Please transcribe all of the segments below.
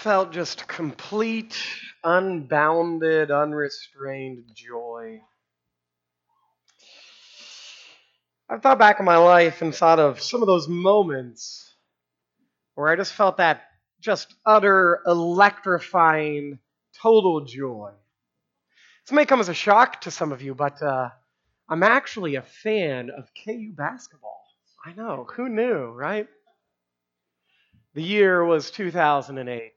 felt just complete, unbounded, unrestrained joy. I've thought back on my life and thought of some of those moments where I just felt that just utter, electrifying, total joy. This may come as a shock to some of you, but I'm actually a fan of KU basketball. I know, who knew, right? The year was 2008.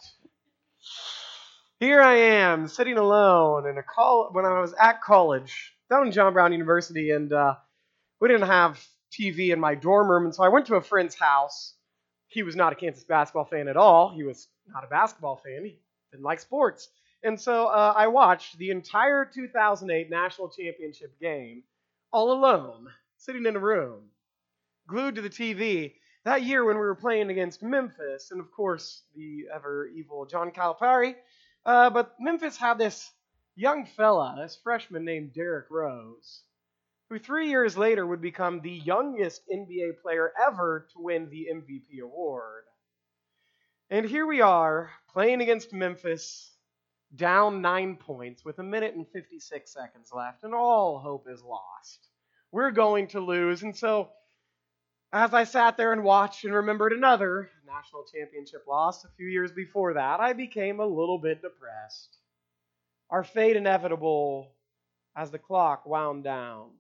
Here I am, sitting alone in when I was at college, down in John Brown University, and we didn't have TV in my dorm room, and so I went to a friend's house. He was not a Kansas basketball fan at all. He was not a basketball fan. He didn't like sports. And so I watched the entire 2008 National Championship game all alone, sitting in a room, glued to the TV. That year when we were playing against Memphis, and of course the ever evil John Calipari, but Memphis had this young fella, this freshman named Derrick Rose, who 3 years later would become the youngest NBA player ever to win the MVP award. And here we are, playing against Memphis, down 9 points with 1 minute and 56 seconds left, and all hope is lost. We're going to lose, and so as I sat there and watched and remembered another national championship loss a few years before that, I became a little bit depressed. Our fate inevitable as the clock wound down.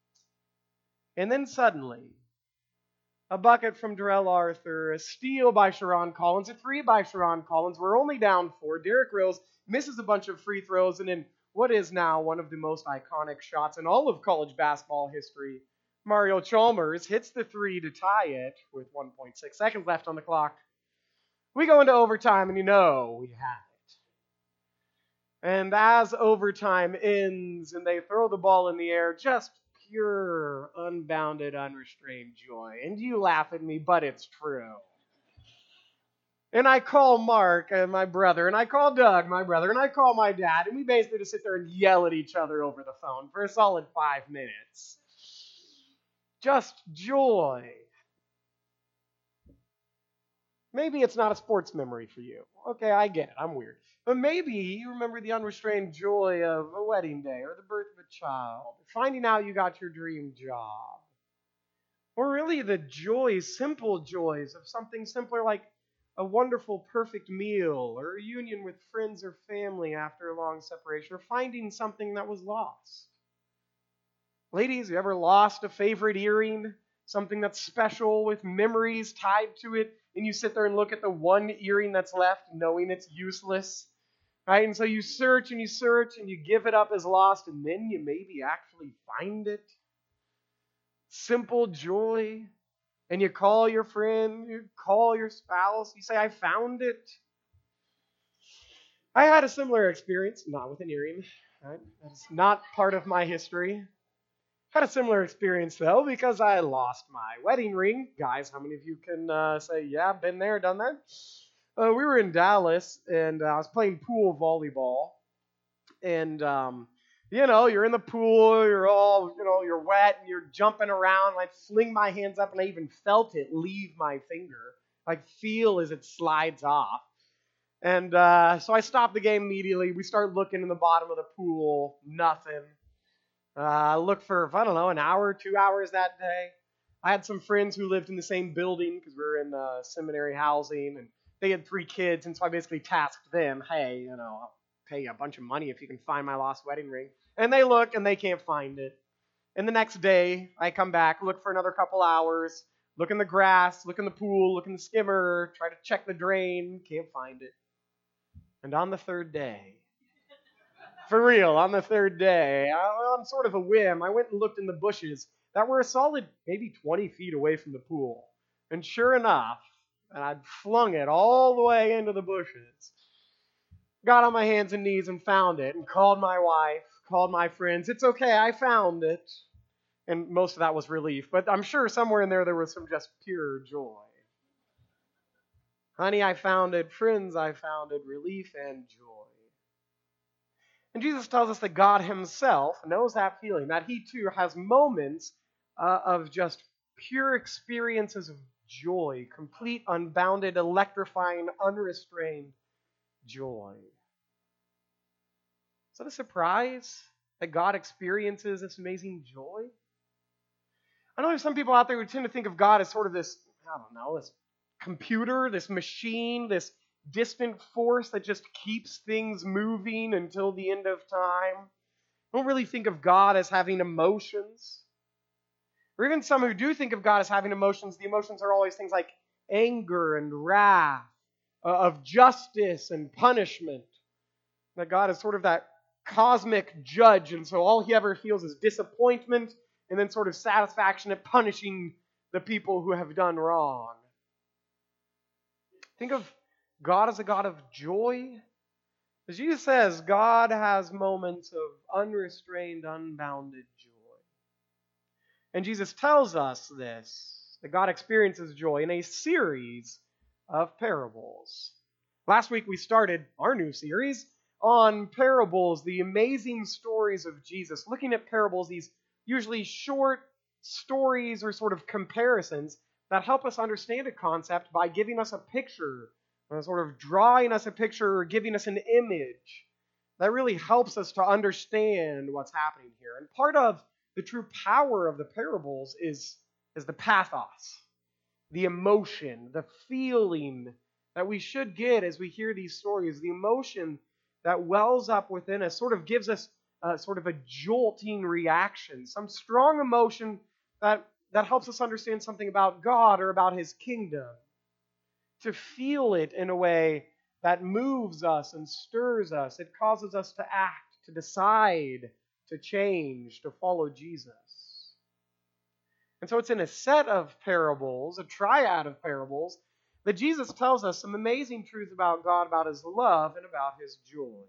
And then suddenly, a bucket from Darrell Arthur, a steal by Sharon Collins, a three by Sharon Collins. We're only down 4. Derrick Rose misses a bunch of free throws, and in what is now one of the most iconic shots in all of college basketball history, Mario Chalmers hits the three to tie it with 1.6 seconds left on the clock. We go into overtime, and we have it. And as overtime ends and they throw the ball in the air, just pure, unbounded, unrestrained joy. And you laugh at me, but it's true. And I call Mark, my brother, and I call Doug, my brother, and I call my dad, and we basically just sit there and yell at each other over the phone for a solid 5 minutes. Just joy. Maybe it's not a sports memory for you. Okay, I get it. I'm weird. But maybe you remember the unrestrained joy of a wedding day or the birth of a child, finding out you got your dream job. Or really the joys, simple joys of something simpler like a wonderful, perfect meal or a reunion with friends or family after a long separation, or finding something that was lost. Ladies, you ever lost a favorite earring? Something that's special with memories tied to it, and you sit there and look at the one earring that's left knowing it's useless, right? And so you search and you give it up as lost, and then you maybe actually find it. Simple joy. And you call your friend, you call your spouse, you say, I found it. I had a similar experience, not with an earring, right? That's not part of my history. Had a similar experience, though, because I lost my wedding ring. Guys, how many of you can say, yeah, been there, done that? We were in Dallas, and I was playing pool volleyball. And, you're in the pool, you're all, you're wet, and you're jumping around. And I fling my hands up, and I even felt it leave my finger. Like, feel as it slides off. And so I stopped the game immediately. We start looking in the bottom of the pool, nothing. Looked for, an hour, 2 hours that day. I had some friends who lived in the same building because we were in seminary housing, and they had 3 kids, and so I basically tasked them, hey, I'll pay you a bunch of money if you can find my lost wedding ring. And they look, and they can't find it. And the next day, I come back, look for another couple hours, look in the grass, look in the pool, look in the skimmer, try to check the drain, can't find it. And on the third day, for real, on the third day, on sort of a whim, I went and looked in the bushes that were a solid maybe 20 feet away from the pool. And sure enough, and I'd flung it all the way into the bushes, got on my hands and knees and found it, and called my wife, called my friends. It's okay, I found it. And most of that was relief, but I'm sure somewhere in there was some just pure joy. Honey, I found it. Friends, I found it. Relief and joy. And Jesus tells us that God himself knows that feeling, that he too has moments of just pure experiences of joy, complete, unbounded, electrifying, unrestrained. joy. Is that a surprise that God experiences this amazing joy? I know there's some people out there who tend to think of God as sort of this, I don't know, this computer, this machine, this distant force that just keeps things moving until the end of time. I don't really think of God as having emotions. Or even some who do think of God as having emotions, the emotions are always things like anger and wrath, of justice and punishment. That God is sort of that cosmic judge, and so all he ever feels is disappointment and then sort of satisfaction at punishing the people who have done wrong. Think of God as a God of joy. As Jesus says, God has moments of unrestrained, unbounded joy. And Jesus tells us this, that God experiences joy in a series of parables. Last week we started our new series on parables, the amazing stories of Jesus. Looking at parables, these usually short stories or sort of comparisons that help us understand a concept by giving us a picture, sort of drawing us a picture or giving us an image. That really helps us to understand what's happening here. And part of the true power of the parables is the pathos, the emotion, the feeling that we should get as we hear these stories, the emotion that wells up within us sort of gives us sort of a jolting reaction, some strong emotion that helps us understand something about God or about His kingdom. To feel it in a way that moves us and stirs us, it causes us to act, to decide, to change, to follow Jesus. And so it's in a set of parables, a triad of parables, that Jesus tells us some amazing truths about God, about His love, and about His joy.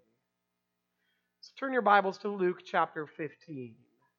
So turn your Bibles to Luke chapter 15,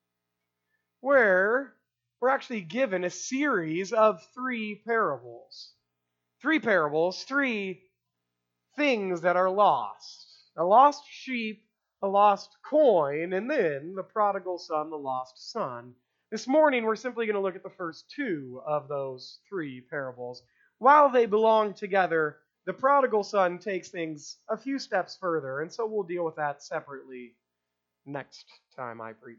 where we're actually given a series of three parables. Three parables, three things that are lost. A lost sheep, a lost coin, and then the prodigal son, the lost son. This morning, we're simply going to look at the first two of those three parables. While they belong together, the prodigal son takes things a few steps further, and so we'll deal with that separately next time I preach.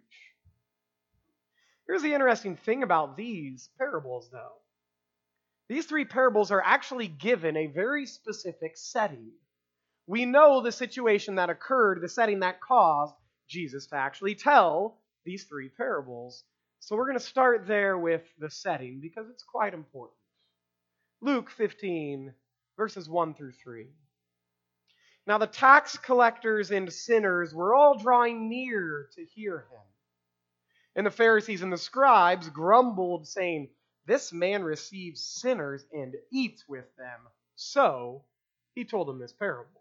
Here's the interesting thing about these parables, though. These three parables are actually given a very specific setting. We know the situation that occurred, the setting that caused Jesus to actually tell these three parables. So we're going to start there with the setting because it's quite important. Luke 15, verses 1 through 3. Now the tax collectors and sinners were all drawing near to hear him. And the Pharisees and the scribes grumbled, saying, "This man receives sinners and eats with them." So he told them this parable.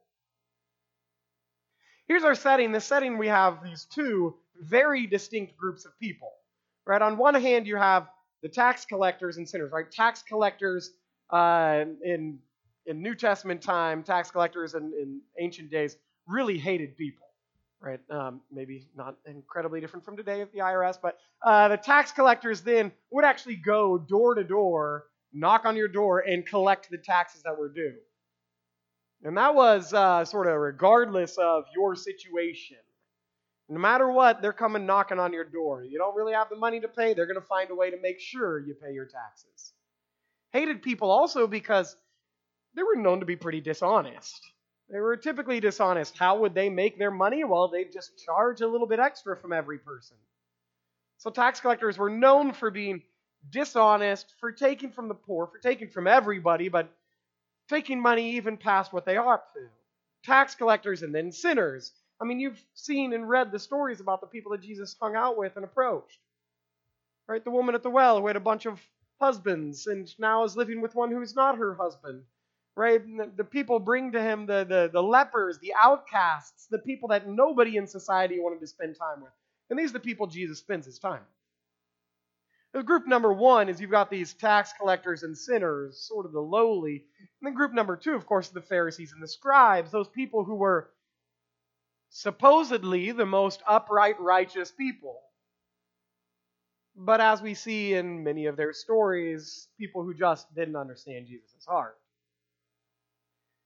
Here's our setting. The setting, we have these two very distinct groups of people. Right? On one hand, you have the tax collectors and sinners. Right? Tax collectors in New Testament time, tax collectors in ancient days really hated people. Right? Maybe not incredibly different from today at the IRS, but the tax collectors then would actually go door to door, knock on your door, and collect the taxes that were due. And that was sort of regardless of your situation. No matter what, they're coming knocking on your door. You don't really have the money to pay, they're going to find a way to make sure you pay your taxes. Hated people also because they were known to be pretty dishonest. They were typically dishonest. How would they make their money? Well, they'd just charge a little bit extra from every person. So tax collectors were known for being dishonest, for taking from the poor, for taking from everybody, but taking money even past what they ought to. Tax collectors and then sinners. I mean, you've seen and read the stories about the people that Jesus hung out with and approached. Right? The woman at the well who had a bunch of husbands and now is living with one who's not her husband. Right? The people bring to him the lepers, the outcasts, the people that nobody in society wanted to spend time with. And these are the people Jesus spends his time with. The group number one is you've got these tax collectors and sinners, sort of the lowly. And then group number two, of course, are the Pharisees and the scribes, those people who were supposedly the most upright, righteous people. But as we see in many of their stories, people who just didn't understand Jesus' heart.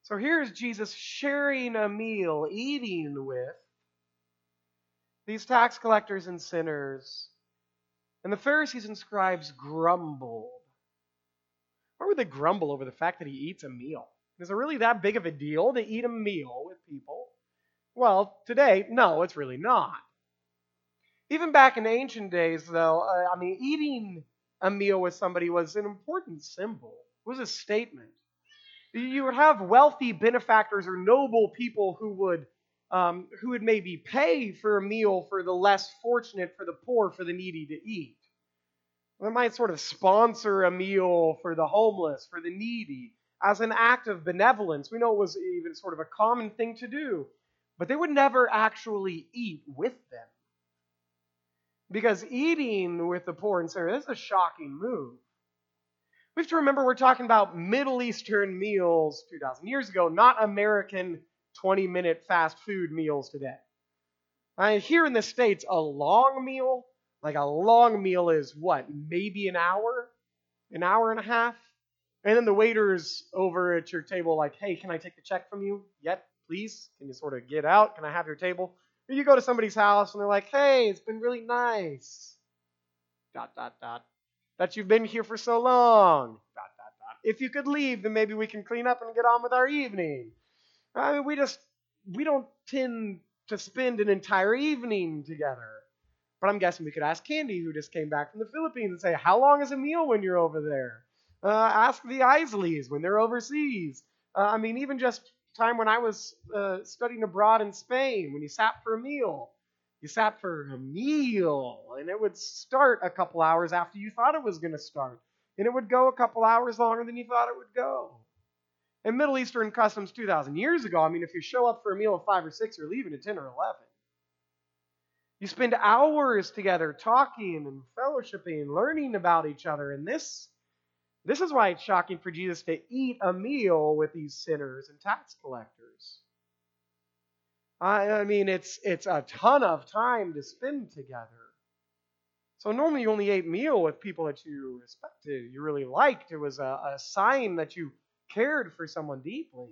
So here's Jesus sharing a meal, eating with these tax collectors and sinners. And the Pharisees and scribes grumbled. Why would they grumble over the fact that he eats a meal? Is it really that big of a deal to eat a meal with people? Well, today, no, it's really not. Even back in ancient days, though, eating a meal with somebody was an important symbol. It was a statement. You would have wealthy benefactors or noble people who would maybe pay for a meal for the less fortunate, for the poor, for the needy to eat. They might sort of sponsor a meal for the homeless, for the needy, as an act of benevolence. We know it was even sort of a common thing to do, but they would never actually eat with them. Because eating with the poor and sinner, is a shocking move. We have to remember we're talking about Middle Eastern meals 2,000 years ago, not American 20-minute fast food meals today. Here in the States, a long meal is what? Maybe an hour and a half? And then the waiter's over at your table like, hey, can I take the check from you? Yep, please. Can you sort of get out? Can I have your table? Or you go to somebody's house and they're like, hey, it's been really nice. ... That you've been here for so long. ... If you could leave, then maybe we can clean up and get on with our evening. We don't tend to spend an entire evening together. But I'm guessing we could ask Candy, who just came back from the Philippines, and say, how long is a meal when you're over there? Ask the Isleys when they're overseas. Even just time when I was studying abroad in Spain, when you sat for a meal. You sat for a meal, and it would start a couple hours after you thought it was going to start. And it would go a couple hours longer than you thought it would go. In Middle Eastern customs 2,000 years ago, if you show up for a meal of 5 or 6, you're leaving at 10 or 11. You spend hours together talking and fellowshipping, learning about each other. And this is why it's shocking for Jesus to eat a meal with these sinners and tax collectors. It's a ton of time to spend together. So normally you only ate meal with people that you respected, you really liked. It was a sign that you cared for someone deeply.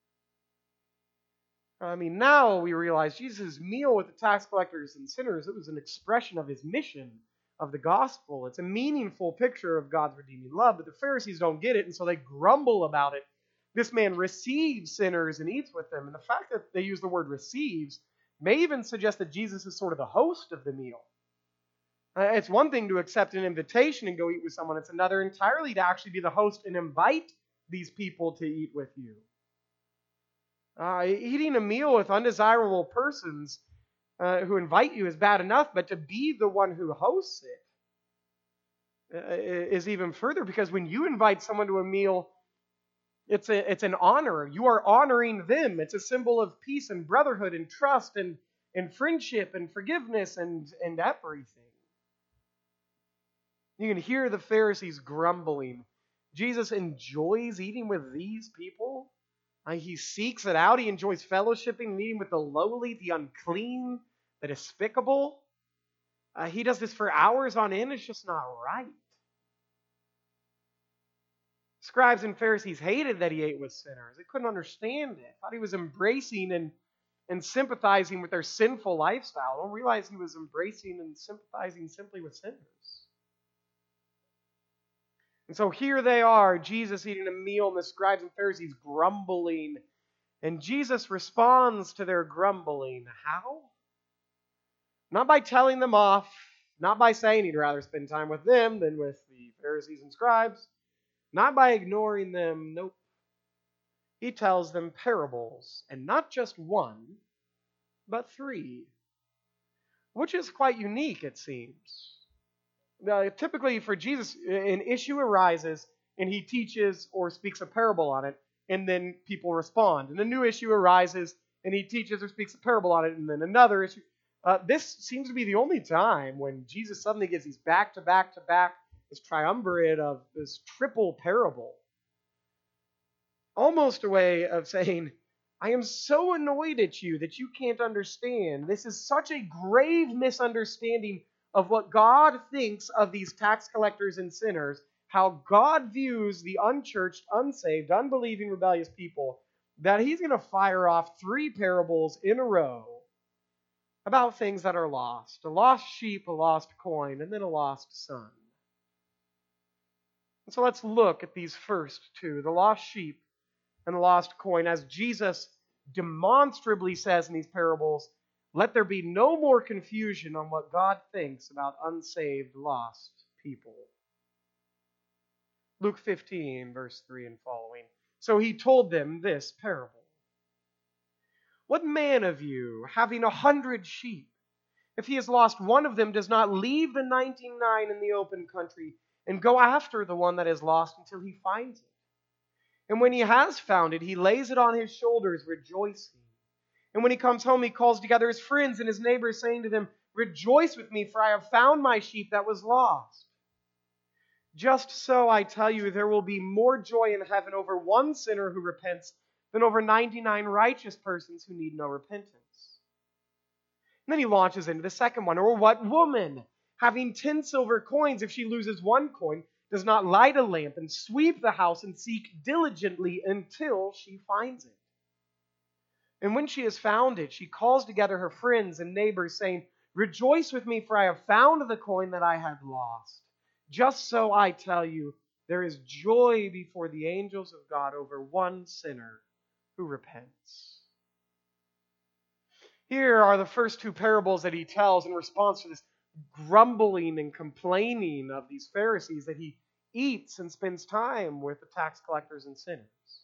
Now we realize Jesus' meal with the tax collectors and sinners, it was an expression of his mission, of the gospel. It's a meaningful picture of God's redeeming love, but the Pharisees don't get it, and so they grumble about it. This man receives sinners and eats with them, and the fact that they use the word receives may even suggest that Jesus is sort of the host of the meal. It's one thing to accept an invitation and go eat with someone. It's another entirely to actually be the host and invite these people to eat with you. Eating a meal with undesirable persons who invite you is bad enough, but to be the one who hosts it is even further, because when you invite someone to a meal, it's an honor. You are honoring them. It's a symbol of peace and brotherhood and trust and friendship and forgiveness and everything. You can hear the Pharisees grumbling. Jesus enjoys eating with these people. He seeks it out. He enjoys fellowshipping and eating with the lowly, the unclean, the despicable. He does this for hours on end. It's just not right. Scribes and Pharisees hated that he ate with sinners. They couldn't understand it. Thought he was embracing and sympathizing with their sinful lifestyle. Don't realize he was embracing and sympathizing simply with sinners. And so here they are, Jesus eating a meal, and the scribes and Pharisees grumbling. And Jesus responds to their grumbling. How? Not by telling them off, not by saying he'd rather spend time with them than with the Pharisees and scribes, not by ignoring them. Nope. He tells them parables, and not just one, but 3, which is quite unique, it seems. Typically for Jesus, an issue arises and he teaches or speaks a parable on it, and then people respond. And a new issue arises and he teaches or speaks a parable on it, and then another issue. This seems to be the only time when Jesus suddenly gives these back-to-back, this triumvirate of this triple parable. Almost a way of saying, I am so annoyed at you that you can't understand. This is such a grave misunderstanding of what God thinks of these tax collectors and sinners, how God views the unchurched, unsaved, unbelieving, rebellious people, that he's going to fire off 3 parables in a row about things that are lost. A lost sheep, a lost coin, and then a lost son. And so let's look at these first 2, the lost sheep and the lost coin, as Jesus demonstrably says in these parables, let there be no more confusion on what God thinks about unsaved, lost people. Luke 15, verse 3 and following. So he told them this parable. What man of you, having 100 sheep, if he has lost one of them, does not leave the 99 in the open country and go after the one that is lost until he finds it? And when he has found it, he lays it on his shoulders, rejoicing. And when he comes home, he calls together his friends and his neighbors, saying to them, rejoice with me, for I have found my sheep that was lost. Just so, I tell you, there will be more joy in heaven over one sinner who repents than over 99 righteous persons who need no repentance. And then he launches into the second one. Or what woman, having 10 silver coins, if she loses one coin, does not light a lamp and sweep the house and seek diligently until she finds it? And when she has found it, she calls together her friends and neighbors, saying, rejoice with me, for I have found the coin that I had lost. Just so, I tell you, there is joy before the angels of God over one sinner who repents. Here are the first 2 parables that he tells in response to this grumbling and complaining of these Pharisees, that he eats and spends time with the tax collectors and sinners.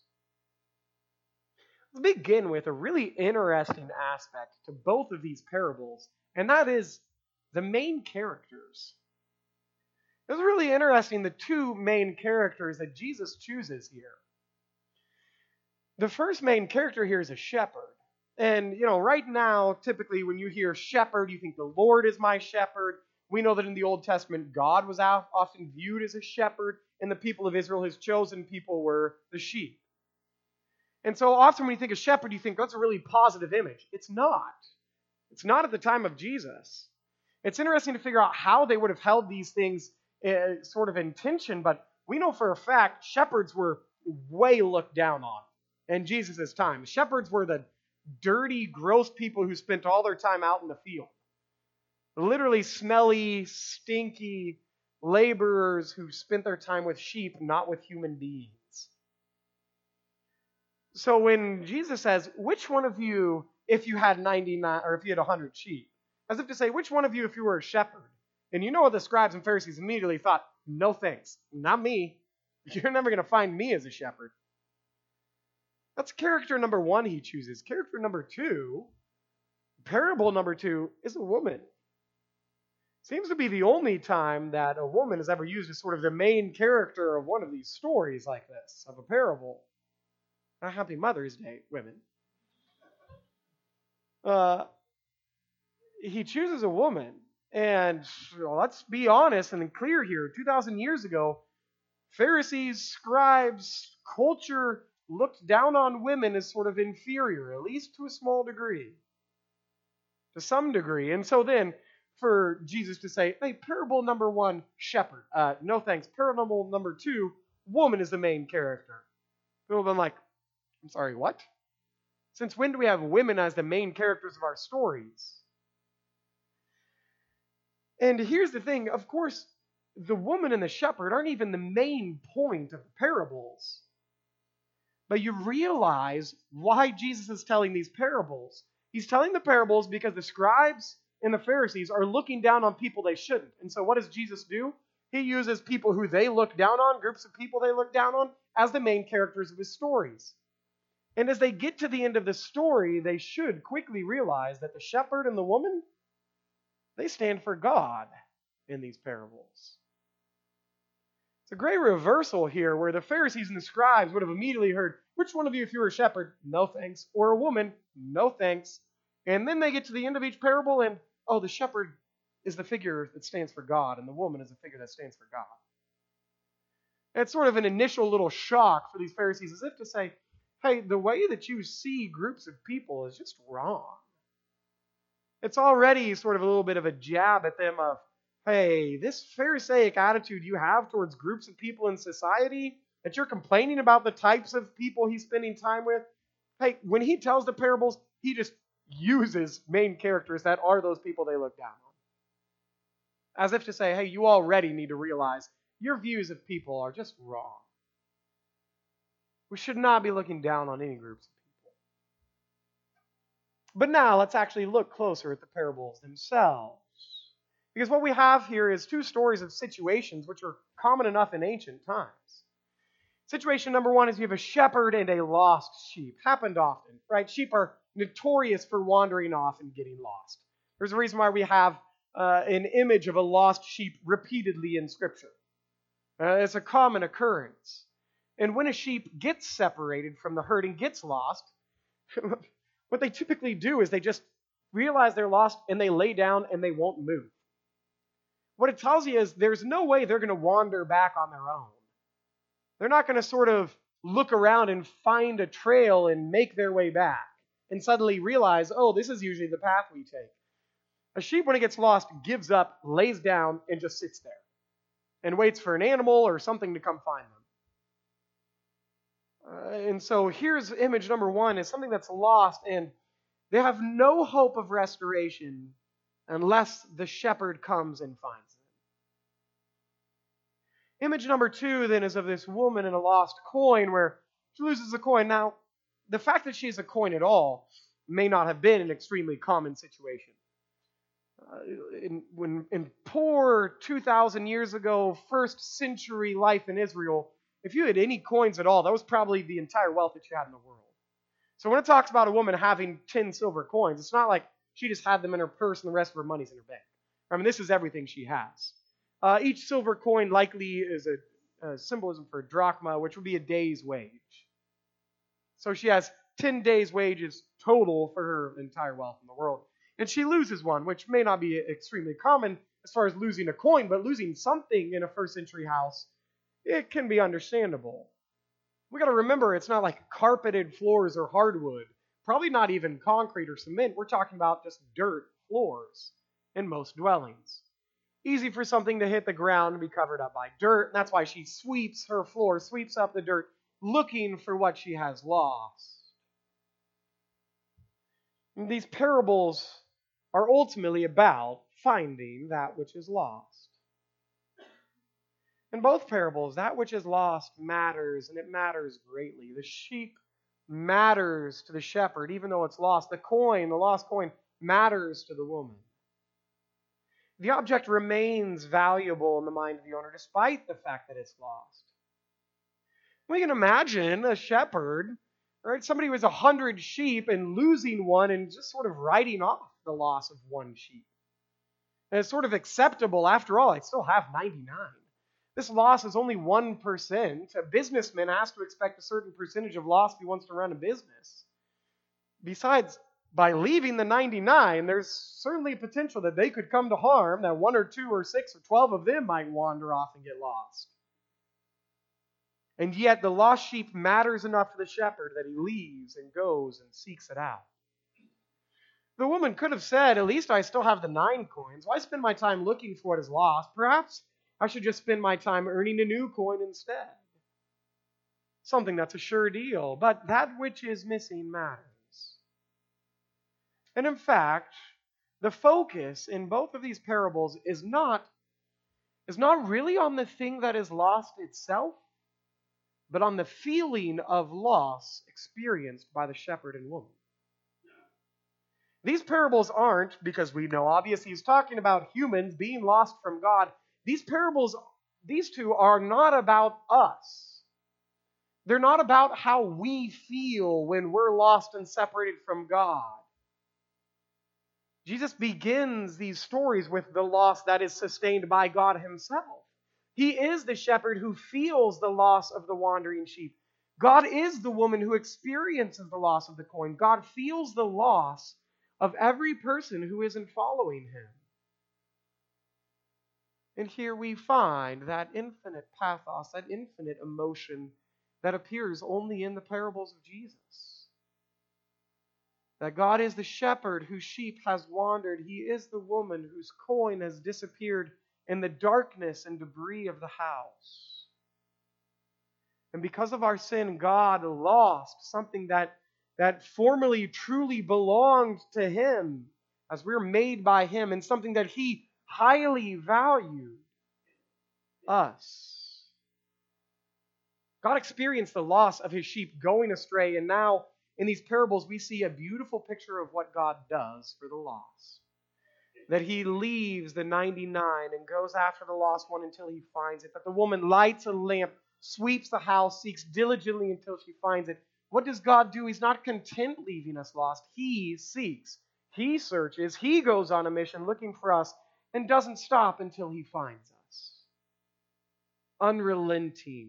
Let's begin with a really interesting aspect to both of these parables, and that is the main characters. It's really interesting, the 2 main characters that Jesus chooses here. The first main character here is a shepherd. And, right now, typically when you hear shepherd, you think the Lord is my shepherd. We know that in the Old Testament, God was often viewed as a shepherd, and the people of Israel, his chosen people, were the sheep. And so often when you think of shepherd, you think that's a really positive image. It's not. It's not at the time of Jesus. It's interesting to figure out how they would have held these things sort of in tension, but we know for a fact shepherds were way looked down on in Jesus' time. Shepherds were the dirty, gross people who spent all their time out in the field. Literally smelly, stinky laborers who spent their time with sheep, not with human beings. So when Jesus says, which one of you, if you had 99, or if you had 100 sheep, as if to say, which one of you if you were a shepherd? And you know what the scribes and Pharisees immediately thought, no thanks, not me. You're never going to find me as a shepherd. That's character number 1 he chooses. Character number 2, parable number 2, is a woman. Seems to be the only time that a woman is ever used as sort of the main character of one of these stories like this, of a parable. A happy Mother's Day, women. He chooses a woman. And let's be honest and clear here. 2,000 years ago, Pharisees, scribes, culture looked down on women as sort of inferior, at least to a small degree. To some degree. And so then, for Jesus to say, hey, parable number 1, shepherd. No thanks. Parable number 2, woman is the main character. People have been like, I'm sorry, what? Since when do we have women as the main characters of our stories? And here's the thing, of course, the woman and the shepherd aren't even the main point of the parables. But you realize why Jesus is telling these parables. He's telling the parables because the scribes and the Pharisees are looking down on people they shouldn't. And so what does Jesus do? He uses people who they look down on, groups of people they look down on, as the main characters of his stories. And as they get to the end of the story, they should quickly realize that the shepherd and the woman, they stand for God in these parables. It's a great reversal here where the Pharisees and the scribes would have immediately heard, which one of you if you were a shepherd? No thanks. Or a woman? No thanks. And then they get to the end of each parable and, oh, the shepherd is the figure that stands for God and the woman is the figure that stands for God. It's sort of an initial little shock for these Pharisees, as if to say, hey, the way that you see groups of people is just wrong. It's already sort of a little bit of a jab at them of, hey, this Pharisaic attitude you have towards groups of people in society, that you're complaining about the types of people he's spending time with, Hey, when he tells the parables, he just uses main characters that are those people they look down on. As if to say, hey, you already need to realize your views of people are just wrong. We should not be looking down on any groups of people. But now let's actually look closer at the parables themselves. Because what we have here is two stories of situations which are common enough in ancient times. Situation number one is you have a shepherd and a lost sheep. Happened often, right? Sheep are notorious for wandering off and getting lost. There's a reason why we have an image of a lost sheep repeatedly in Scripture. It's a common occurrence. And when a sheep gets separated from the herd and gets lost, what they typically do is they just realize they're lost and they lay down and they won't move. What it tells you is there's no way they're going to wander back on their own. They're not going to sort of look around and find a trail and make their way back and suddenly realize, oh, this is usually the path we take. A sheep, when it gets lost, gives up, lays down, and just sits there and waits for an animal or something to come find them. And so here's image number one, is something that's lost, and they have no hope of restoration unless the shepherd comes and finds them. Image number two, then, is of this woman in a lost coin where she loses a coin. Now, the fact that she has a coin at all may not have been an extremely common situation. In poor 2,000 years ago, first century life in Israel, if you had any coins at all, that was probably the entire wealth that you had in the world. So when it talks about a woman having 10 silver coins, it's not like she just had them in her purse and the rest of her money's in her bank. I mean, this is everything she has. Each silver coin likely is a symbolism for a drachma, which would be a day's wage. So she has 10 days' wages total for her entire wealth in the world. And she loses one, which may not be extremely common as far as losing a coin, but losing something in a first century house, it can be understandable. We got to remember, it's not like carpeted floors or hardwood, probably not even concrete or cement. We're talking about just dirt floors in most dwellings. Easy for something to hit the ground and be covered up by dirt, and that's why she sweeps her floor, sweeps up the dirt, looking for what she has lost. And these parables are ultimately about finding that which is lost. In both parables, that which is lost matters, and it matters greatly. The sheep matters to the shepherd, even though it's lost. The lost coin, matters to the woman. The object remains valuable in the mind of the owner despite the fact that it's lost. We can imagine a shepherd, right? Somebody who has 100 sheep and losing one and just sort of writing off the loss of one sheep. And it's sort of acceptable. After all, I still have 99. This loss is only 1%. A businessman has to expect a certain percentage of loss if he wants to run a business. Besides, by leaving the 99, there's certainly a potential that they could come to harm, that 1 or 2 or 6 or 12 of them might wander off and get lost. And yet the lost sheep matters enough to the shepherd that he leaves and goes and seeks it out. The woman could have said, at least I still have the 9 coins. Why spend my time looking for what is lost? Perhaps I should just spend my time earning a new coin instead. Something that's a sure deal. But that which is missing matters. And in fact, the focus in both of these parables is not really on the thing that is lost itself, but on the feeling of loss experienced by the shepherd and woman. These parables aren't, because we know obviously he's talking about humans being lost from God. These parables, these two are not about us. They're not about how we feel when we're lost and separated from God. Jesus begins these stories with the loss that is sustained by God himself. He is the shepherd who feels the loss of the wandering sheep. God is the woman who experiences the loss of the coin. God feels the loss of every person who isn't following him. And here we find that infinite pathos, that infinite emotion that appears only in the parables of Jesus. That God is the shepherd whose sheep has wandered. He is the woman whose coin has disappeared in the darkness and debris of the house. And because of our sin, God lost something that that formerly truly belonged to Him, as we're made by Him, and something that He highly valued, us. God experienced the loss of His sheep going astray, and now in these parables we see a beautiful picture of what God does for the lost. That He leaves the 99 and goes after the lost one until He finds it. That the woman lights a lamp, sweeps the house, seeks diligently until she finds it. What does God do? He's not content leaving us lost. He seeks. He searches. He goes on a mission looking for us and doesn't stop until He finds us. Unrelenting.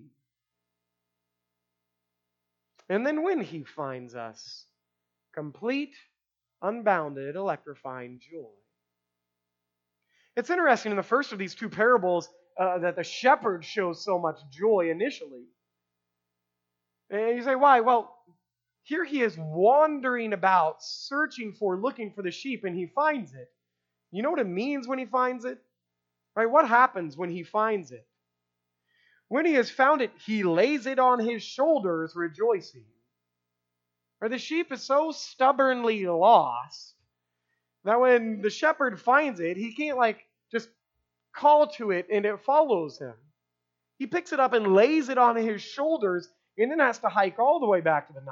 And then when He finds us, complete, unbounded, electrifying joy. It's interesting in the first of these two parables that the shepherd shows so much joy initially. And you say, why? Well, here he is wandering about, searching for, looking for the sheep, and he finds it. You know what it means when he finds it? Right? What happens when he finds it? When he has found it, he lays it on his shoulders, rejoicing. Or the sheep is so stubbornly lost that when the shepherd finds it, he can't just call to it and it follows him. He picks it up and lays it on his shoulders and then has to hike all the way back to the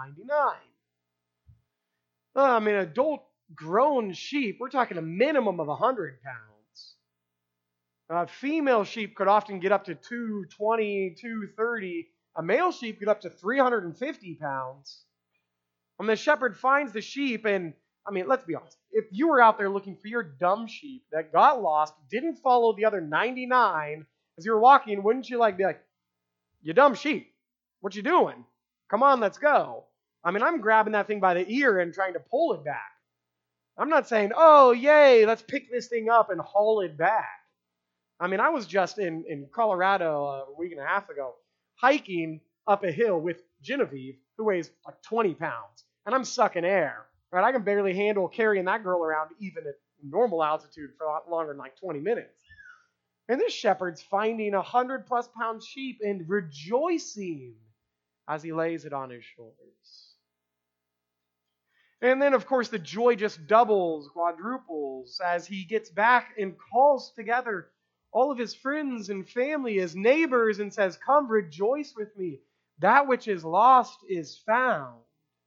99. Adult grown sheep, we're talking a minimum of 100 pounds. Female sheep could often get up to 220, 230. A male sheep get up to 350 pounds. When the shepherd finds the sheep, and let's be honest, if you were out there looking for your dumb sheep that got lost, didn't follow the other 99 as you were walking, wouldn't you be like, you dumb sheep, what you doing? Come on, let's go. I'm grabbing that thing by the ear and trying to pull it back. I'm not saying, oh, yay, let's pick this thing up and haul it back. I was just in Colorado a week and a half ago, hiking up a hill with Genevieve, who weighs like 20 pounds, and I'm sucking air. Right? I can barely handle carrying that girl around even at normal altitude for a lot longer than 20 minutes. And this shepherd's finding 100+ pound sheep and rejoicing as he lays it on his shoulders. And then, of course, the joy just doubles, quadruples, as he gets back and calls together all of his friends and family, his neighbors, and says, come rejoice with me. That which is lost is found.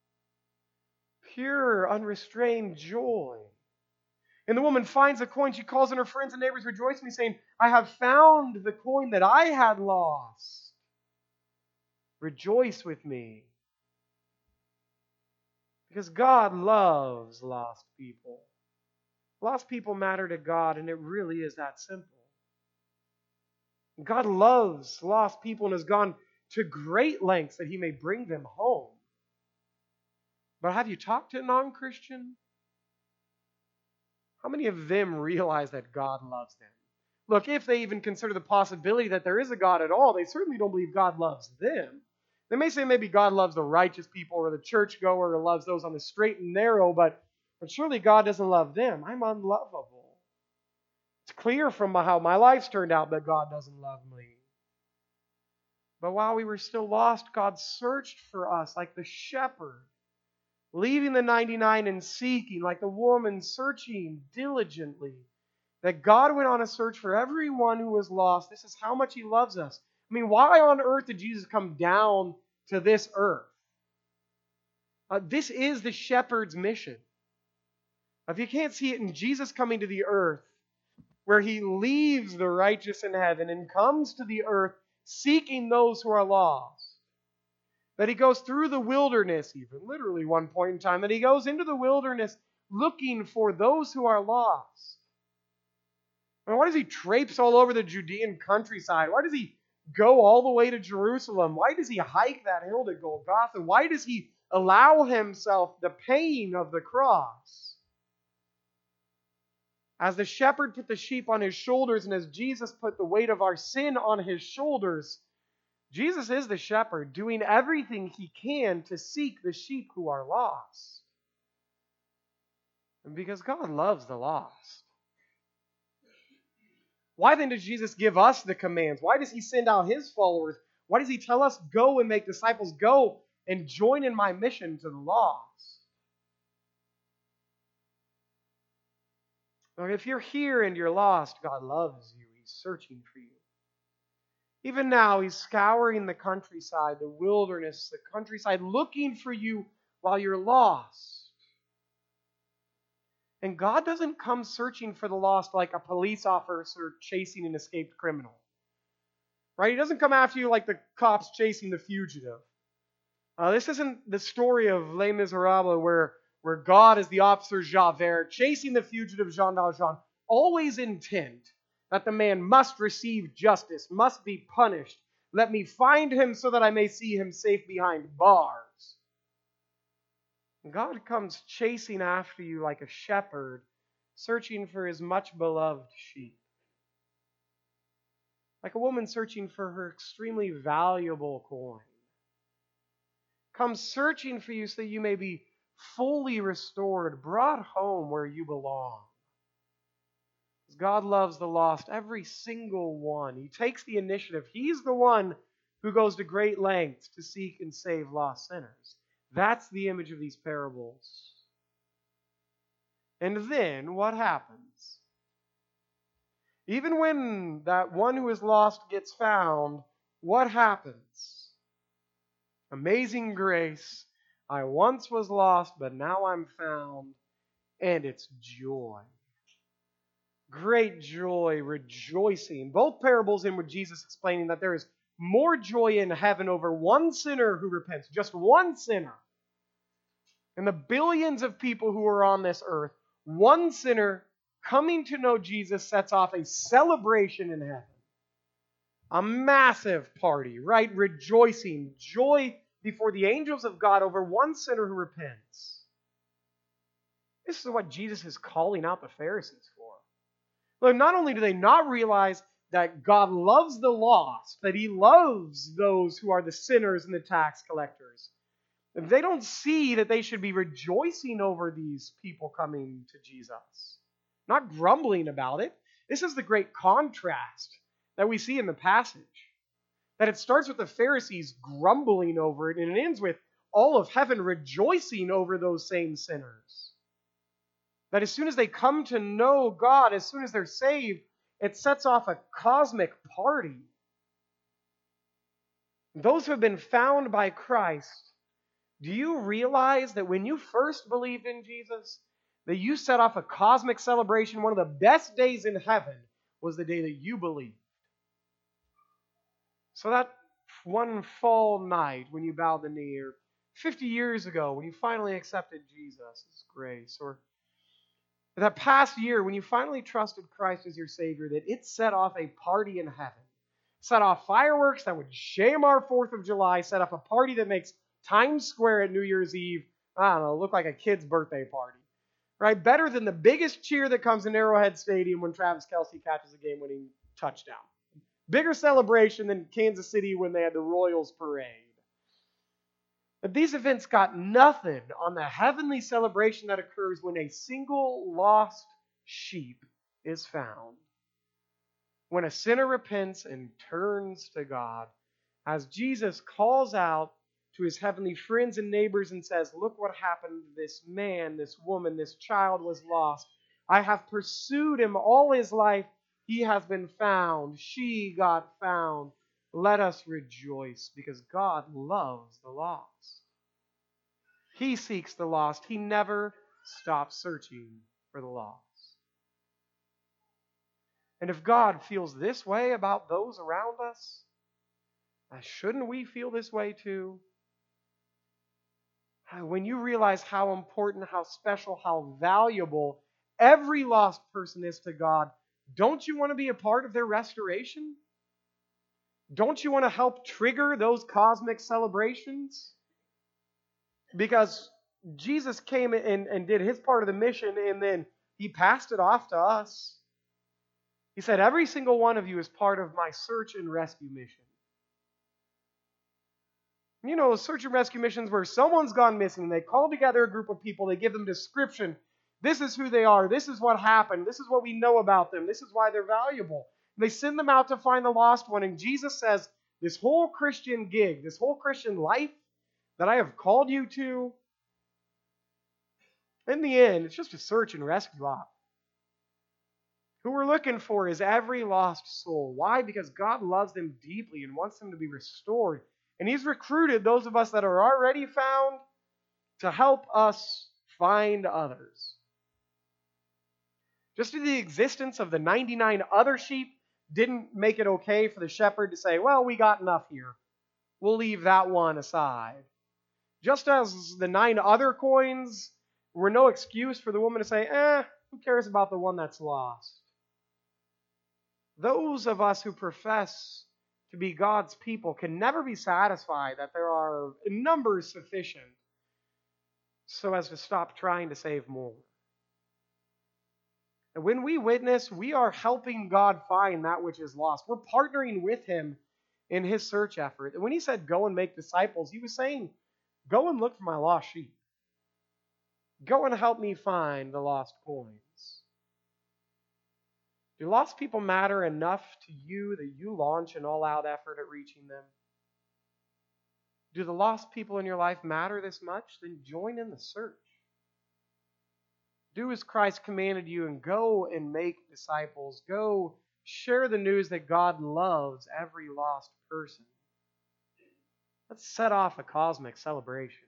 Pure, unrestrained joy. And the woman finds the coin. She calls in her friends and neighbors, rejoicing me, saying, I have found the coin that I had lost. Rejoice with me. Because God loves lost people. Lost people matter to God, and it really is that simple. God loves lost people and has gone to great lengths that He may bring them home. But have you talked to a non-Christian? How many of them realize that God loves them? Look, if they even consider the possibility that there is a God at all, they certainly don't believe God loves them. They may say maybe God loves the righteous people or the churchgoer or loves those on the straight and narrow, but surely God doesn't love them. I'm unlovable. It's clear from how my life's turned out that God doesn't love me. But while we were still lost, God searched for us like the shepherd, leaving the 99 and seeking, like the woman searching diligently. That God went on a search for everyone who was lost. This is how much He loves us. Why on earth did Jesus come down to this earth? This is the shepherd's mission. If you can't see it in Jesus coming to the earth, where He leaves the righteous in heaven and comes to the earth seeking those who are lost. That He goes through the wilderness, even literally one point in time, that He goes into the wilderness looking for those who are lost. Why does He traipse all over the Judean countryside? Why does He go all the way to Jerusalem? Why does He hike that hill to Golgotha? Why does He allow Himself the pain of the cross? As the shepherd put the sheep on His shoulders, and as Jesus put the weight of our sin on His shoulders, Jesus is the shepherd, doing everything He can to seek the sheep who are lost. And because God loves the lost. Why then does Jesus give us the commands? Why does He send out His followers? Why does He tell us, go and make disciples? Go and join in my mission to the lost. Look, if you're here and you're lost, God loves you. He's searching for you. Even now, He's scouring the countryside, the wilderness, the countryside, looking for you while you're lost. And God doesn't come searching for the lost like a police officer chasing an escaped criminal. Right? He doesn't come after you like the cops chasing the fugitive. This isn't the story of Les Miserables where God is the officer Javert chasing the fugitive Jean Valjean, always intent that the man must receive justice, must be punished. Let me find him so that I may see him safe behind bars. God comes chasing after you like a shepherd, searching for his much beloved sheep. Like a woman searching for her extremely valuable coin. Comes searching for you so that you may be fully restored, brought home where you belong. God loves the lost, every single one. He takes the initiative. He's the one who goes to great lengths to seek and save lost sinners. That's the image of these parables. And then what happens? Even when that one who is lost gets found, what happens? Amazing grace. I once was lost, but now I'm found. And it's joy. Great joy, rejoicing. Both parables in with Jesus explaining that there is more joy in heaven over one sinner who repents, just one sinner. And the billions of people who are on this earth, one sinner coming to know Jesus sets off a celebration in heaven. A massive party, right? Rejoicing, joy before the angels of God over one sinner who repents. This is what Jesus is calling out the Pharisees for. Look, not only do they not realize that God loves the lost, that He loves those who are the sinners and the tax collectors, they don't see that they should be rejoicing over these people coming to Jesus, not grumbling about it. This is the great contrast that we see in the passage. That it starts with the Pharisees grumbling over it, and it ends with all of heaven rejoicing over those same sinners. That as soon as they come to know God, as soon as they're saved, it sets off a cosmic party. Those who have been found by Christ, do you realize that when you first believed in Jesus, that you set off a cosmic celebration? One of the best days in heaven was the day that you believed. So that one fall night when you bowed the knee, or 50 years ago when you finally accepted Jesus' grace, or that past year when you finally trusted Christ as your Savior, that it set off a party in heaven. Set off fireworks that would shame our 4th of July, set off a party that makes Times Square at New Year's Eve, I don't know, look like a kid's birthday party. Right? Better than the biggest cheer that comes in Arrowhead Stadium when Travis Kelce catches a game-winning touchdown. Bigger celebration than Kansas City when they had the Royals parade. But these events got nothing on the heavenly celebration that occurs when a single lost sheep is found. When a sinner repents and turns to God, as Jesus calls out to his heavenly friends and neighbors and says, look what happened. This man, this woman, this child was lost. I have pursued him all his life. He has been found. She got found. Let us rejoice because God loves the lost. He seeks the lost. He never stops searching for the lost. And if God feels this way about those around us, shouldn't we feel this way too? When you realize how important, how special, how valuable every lost person is to God, don't you want to be a part of their restoration? Don't you want to help trigger those cosmic celebrations? Because Jesus came and did his part of the mission, and then he passed it off to us. He said, every single one of you is part of my search and rescue mission. You know, search and rescue missions where someone's gone missing. They call together a group of people. They give them description. This is who they are. This is what happened. This is what we know about them. This is why they're valuable. And they send them out to find the lost one. And Jesus says, this whole Christian gig, this whole Christian life, that I have called you to, in the end, it's just a search and rescue op. Who we're looking for is every lost soul. Why? Because God loves them deeply and wants them to be restored. And He's recruited those of us that are already found to help us find others. Just as the existence of the 99 other sheep didn't make it okay for the shepherd to say, well, we got enough here. We'll leave that one aside. Just as the 9 other coins were no excuse for the woman to say, who cares about the one that's lost? Those of us who profess to be God's people can never be satisfied that there are numbers sufficient so as to stop trying to save more. And when we witness, we are helping God find that which is lost. We're partnering with Him in His search effort. And when He said, go and make disciples, He was saying, go and look for my lost sheep. Go and help me find the lost coins. Do lost people matter enough to you that you launch an all-out effort at reaching them? Do the lost people in your life matter this much? Then join in the search. Do as Christ commanded you and go and make disciples. Go share the news that God loves every lost person. Let's set off a cosmic celebration.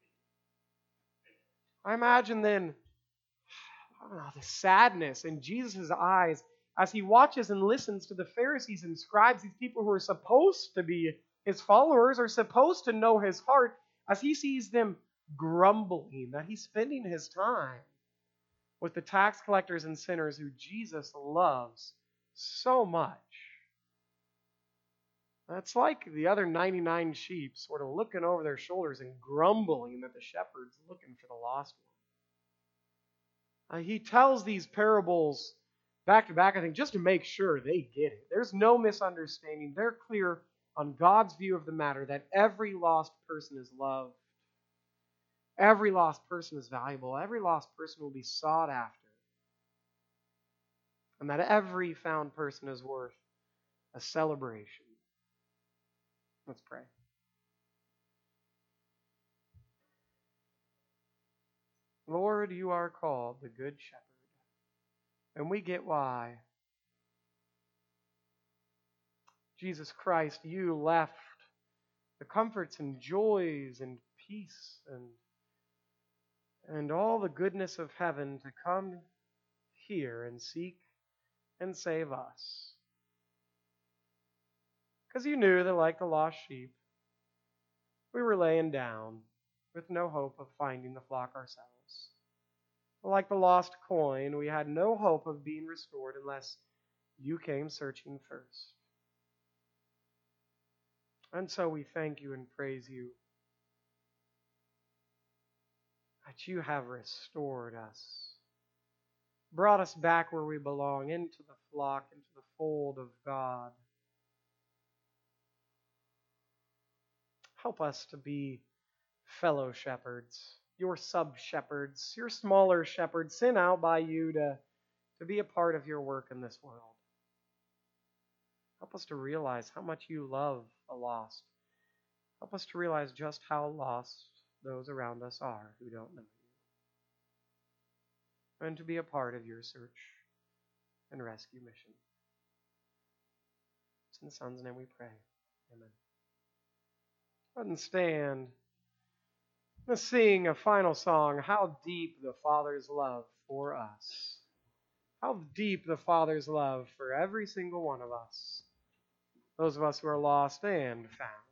I imagine then, the sadness in Jesus' eyes as He watches and listens to the Pharisees and scribes, these people who are supposed to be His followers, are supposed to know His heart, as He sees them grumbling that He's spending His time with the tax collectors and sinners who Jesus loves so much. That's like the other 99 sheep sort of looking over their shoulders and grumbling that the shepherd's looking for the lost one. He tells these parables back to back, I think, just to make sure they get it. There's no misunderstanding. They're clear on God's view of the matter that every lost person is loved. Every lost person is valuable. Every lost person will be sought after. And that every found person is worth a celebration. Let's pray. Lord, you are called the Good Shepherd. And we get why. Jesus Christ, you left the comforts and joys and peace and all the goodness of heaven to come here and seek and save us. Because you knew that, like the lost sheep, we were laying down with no hope of finding the flock ourselves. Like the lost coin, we had no hope of being restored unless you came searching first. And so we thank you and praise you that you have restored us, brought us back where we belong, into the flock, into the fold of God. Help us to be fellow shepherds, your sub-shepherds, your smaller shepherds sent out by you to be a part of your work in this world. Help us to realize how much you love the lost. Help us to realize just how lost those around us are who don't know you. And to be a part of your search and rescue mission. It's in the Son's name we pray. Amen. Go ahead and stand. Let's sing a final song, How Deep the Father's Love for Us. How deep the Father's love for every single one of us. Those of us who are lost and found.